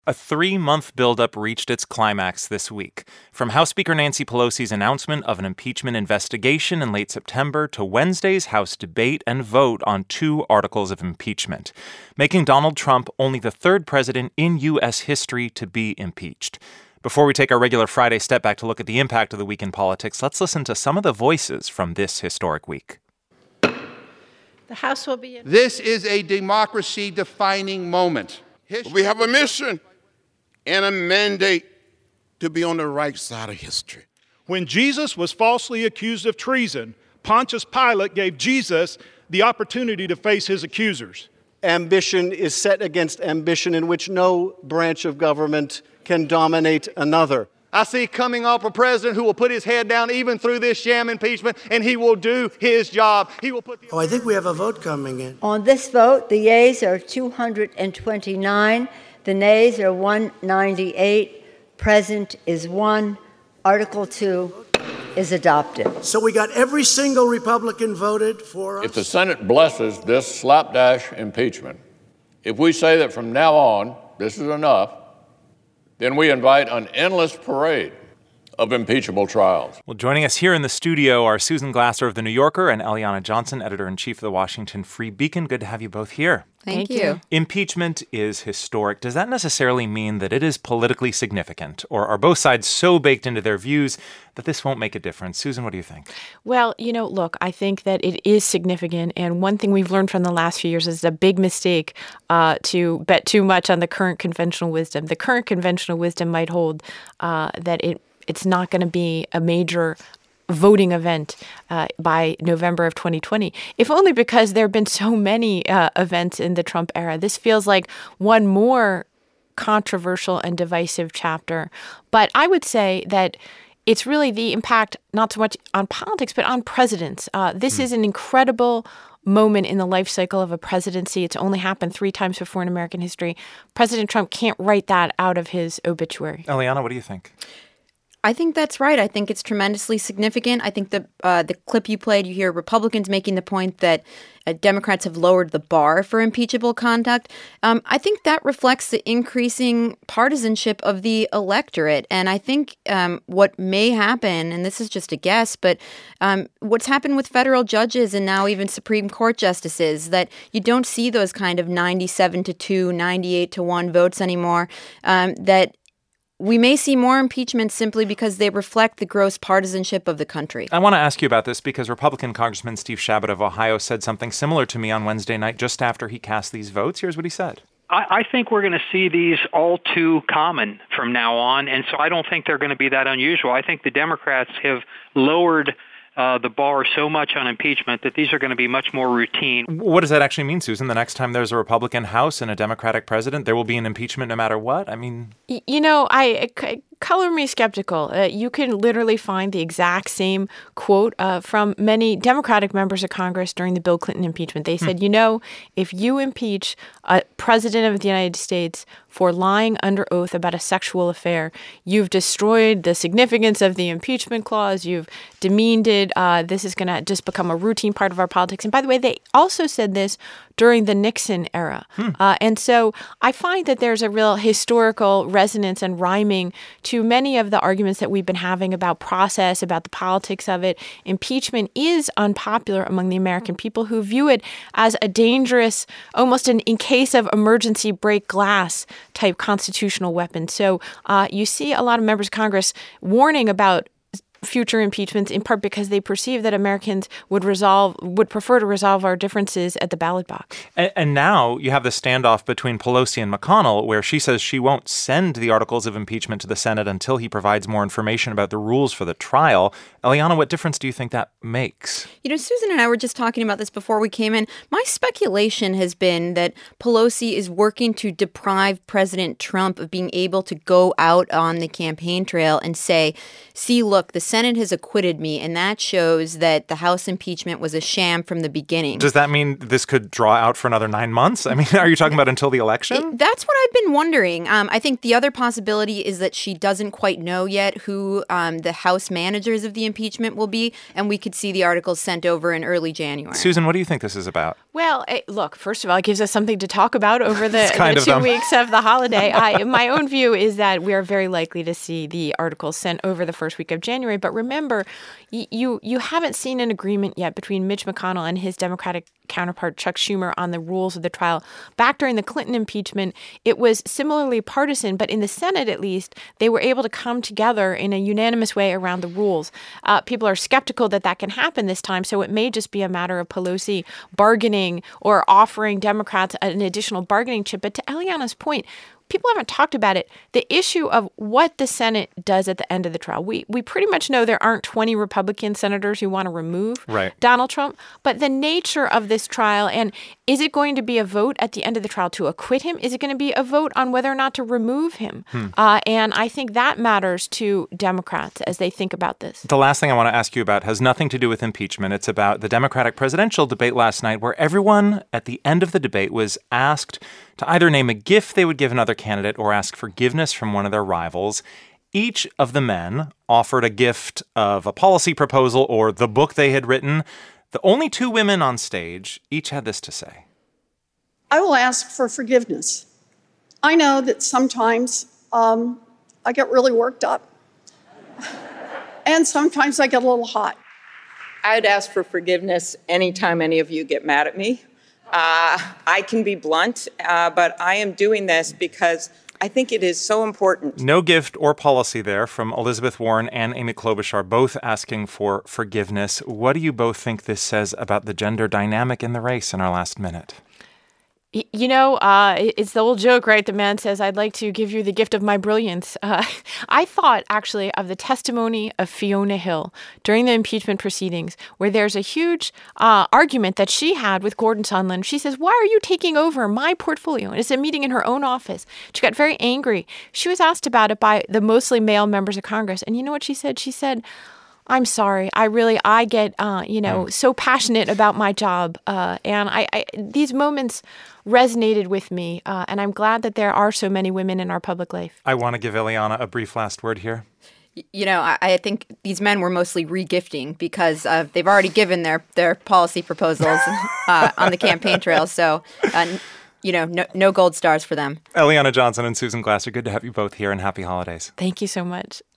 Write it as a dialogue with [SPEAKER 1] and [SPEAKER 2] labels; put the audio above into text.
[SPEAKER 1] A 3-month buildup reached its climax this week. From House Speaker Nancy Pelosi's announcement of an impeachment investigation in late September to Wednesday's House debate and vote on 2 articles of impeachment, making Donald Trump only the 3rd president in U.S. history to be impeached. Before we take our regular Friday step back to look at the impact of the week in politics, let's listen to some of the voices from this historic week.
[SPEAKER 2] The House will be...
[SPEAKER 3] This is a democracy-defining moment.
[SPEAKER 4] We have a mission and a mandate to be on the right side of history.
[SPEAKER 5] When Jesus was falsely accused of treason, Pontius Pilate gave Jesus the opportunity to face his accusers.
[SPEAKER 6] Ambition is set against ambition in which no branch of government can dominate another.
[SPEAKER 7] I see coming up a president who will put his head down even through this sham impeachment, and he will do his job. He will put the...
[SPEAKER 8] I think we have a vote coming in.
[SPEAKER 2] On this vote, the yeas are 229, the nays are 198, present is 1. Article 2 is adopted.
[SPEAKER 8] So we got every single Republican voted for us.
[SPEAKER 9] If the Senate blesses this slapdash impeachment, if we say that from now on this is enough, then we invite an endless parade of impeachable trials.
[SPEAKER 1] Well, joining us here in the studio are Susan Glasser of The New Yorker and Eliana Johnson, editor-in-chief of the Washington Free Beacon. Good to have you both here.
[SPEAKER 10] Thank you.
[SPEAKER 1] Impeachment is historic. Does that necessarily mean that it is politically significant? Or are both sides so baked into their views that this won't make a difference? Susan, what do you think?
[SPEAKER 10] Well, look, I think that it is significant. And one thing we've learned from the last few years is a big mistake to bet too much on the current conventional wisdom. The current conventional wisdom might hold that it's not going to be a major voting event by November of 2020, if only because there have been so many events in the Trump era. This feels like one more controversial and divisive chapter. But I would say that it's really the impact not so much on politics, but on presidents. This is an incredible moment in the life cycle of a presidency. It's only happened 3 times before in American history. President Trump can't write that out of his obituary.
[SPEAKER 1] Eliana, what do you think?
[SPEAKER 11] I think that's right. I think it's tremendously significant. I think the clip you played, you hear Republicans making the point that Democrats have lowered the bar for impeachable conduct. I think that reflects the increasing partisanship of the electorate. And I think what may happen, and this is just a guess, but what's happened with federal judges and now even Supreme Court justices, that you don't see those kind of 97-2, 98-1 votes anymore, that we may see more impeachments simply because they reflect the gross partisanship of the country.
[SPEAKER 1] I want to ask you about this because Republican Congressman Steve Chabot of Ohio said something similar to me on Wednesday night just after he cast these votes. Here's what he said.
[SPEAKER 12] I think we're going to see these all too common from now on, and so I don't think they're going to be that unusual. I think the Democrats have lowered the bar so much on impeachment that these are going to be much more routine.
[SPEAKER 1] What does that actually mean, Susan? The next time there's a Republican House and a Democratic president, there will be an impeachment no matter what? I mean...
[SPEAKER 10] Color me skeptical. You can literally find the exact same quote from many Democratic members of Congress during the Bill Clinton impeachment. They said, if you impeach a president of the United States for lying under oath about a sexual affair, you've destroyed the significance of the impeachment clause. You've demeaned it. This is going to just become a routine part of our politics. And by the way, they also said this during the Nixon era. And so I find that there's a real historical resonance and rhyming to many of the arguments that we've been having about process, about the politics of it. Impeachment is unpopular among the American people who view it as a dangerous, almost in case of emergency break glass type constitutional weapon. So you see a lot of members of Congress warning about future impeachments, in part because they perceive that Americans would prefer to resolve our differences at the ballot box.
[SPEAKER 1] And now you have the standoff between Pelosi and McConnell, where she says she won't send the articles of impeachment to the Senate until he provides more information about the rules for the trial. Eliana, what difference do you think that makes?
[SPEAKER 11] Susan and I were just talking about this before we came in. My speculation has been that Pelosi is working to deprive President Trump of being able to go out on the campaign trail and say, see, look, the Senate has acquitted me, and that shows that the House impeachment was a sham from the beginning.
[SPEAKER 1] Does that mean this could draw out for another 9 months? I mean, are you talking about until the election?
[SPEAKER 11] That's what I've been wondering. I think the other possibility is that she doesn't quite know yet who the House managers of the impeachment will be, and we could see the articles sent over in early January.
[SPEAKER 1] Susan, what do you think this is about?
[SPEAKER 10] Well, look, first of all, it gives us something to talk about over the 2 weeks of the holiday. My own view is that we are very likely to see the articles sent over the first week of January. But remember, you haven't seen an agreement yet between Mitch McConnell and his Democratic counterpart, Chuck Schumer, on the rules of the trial. Back during the Clinton impeachment, it was similarly partisan, but in the Senate, at least, they were able to come together in a unanimous way around the rules. People are skeptical that can happen this time, so it may just be a matter of Pelosi bargaining or offering Democrats an additional bargaining chip. But to Eliana's point, people haven't talked about it. The issue of what the Senate does at the end of the trial. We pretty much know there aren't 20 Republican senators who want to remove Donald Trump. But the nature of this trial, and is it going to be a vote at the end of the trial to acquit him? Is it going to be a vote on whether or not to remove him? And I think that matters to Democrats as they think about this.
[SPEAKER 1] The last thing I want to ask you about has nothing to do with impeachment. It's about the Democratic presidential debate last night, where everyone at the end of the debate was asked to either name a gift they would give another candidate or ask forgiveness from one of their rivals. Each of the men offered a gift of a policy proposal or the book they had written. The only two women on stage each had this to say.
[SPEAKER 13] I will ask for forgiveness. I know that sometimes I get really worked up, and sometimes I get a little hot.
[SPEAKER 14] I'd ask for forgiveness anytime any of you get mad at me. I can be blunt, but I am doing this because I think it is so important.
[SPEAKER 1] No gift or policy there from Elizabeth Warren and Amy Klobuchar, both asking for forgiveness. What do you both think this says about the gender dynamic in the race in our last minute?
[SPEAKER 10] You know, it's the old joke, right? The man says, I'd like to give you the gift of my brilliance. I thought, actually, of the testimony of Fiona Hill during the impeachment proceedings, where there's a huge argument that she had with Gordon Sondland. She says, why are you taking over my portfolio? And it's a meeting in her own office. She got very angry. She was asked about it by the mostly male members of Congress. And you know what she said? She said, I'm sorry. I get, so passionate about my job. And I these moments resonated with me. And I'm glad that there are so many women in our public life.
[SPEAKER 1] I want to give Eliana a brief last word here.
[SPEAKER 11] You know, I think these men were mostly regifting because they've already given their policy proposals on the campaign trail. So, no gold stars for them.
[SPEAKER 1] Eliana Johnson and Susan Glasser, good to have you both here, and happy holidays.
[SPEAKER 10] Thank you so much.